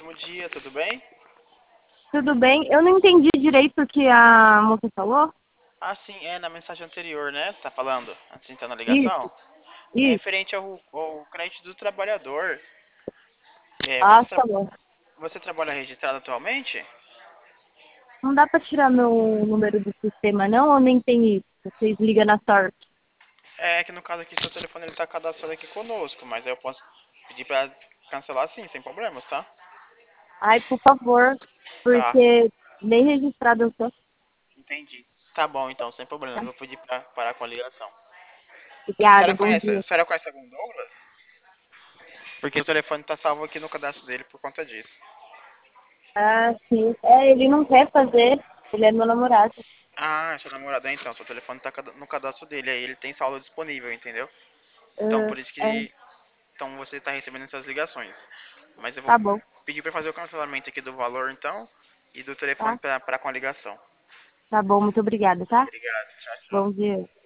ótimo dia, tudo bem? Tudo bem? Eu não entendi direito o que a moça falou. Ah, sim, é na mensagem anterior, né? Tá falando, antes de entrar na Isso, ligação? É isso. referente ao crédito do trabalhador. É, Ah, tá bom. você trabalha registrado atualmente? Não dá pra tirar meu número do sistema, não? Ou nem tem isso? Vocês ligam na sorte. É que no caso aqui, seu telefone ele tá cadastrado aqui conosco, mas aí eu posso pedir pra cancelar sim, sem problemas, tá? Ai, por favor, Tá, porque nem registrado eu sou. entendi. Tá bom, então, sem Tá? problemas. Vou pedir pra parar com a ligação. Obrigada, bom A dia. senhora conhece algum Douglas? Porque o telefone tá salvo aqui no cadastro dele por conta disso. Ah, sim. É, ele não quer fazer. Ele é meu namorado. Ah, seu namorado, então, seu telefone tá no cadastro dele, aí ele tem saldo disponível, entendeu? Então, Ah, por isso é, que então você tá recebendo essas ligações. Mas eu vou tá bom, pedir pra fazer o cancelamento aqui do valor, então, e do telefone tá? pra com a ligação. Tá bom, muito obrigada, tá? Obrigado, tchau, tchau. Bom dia.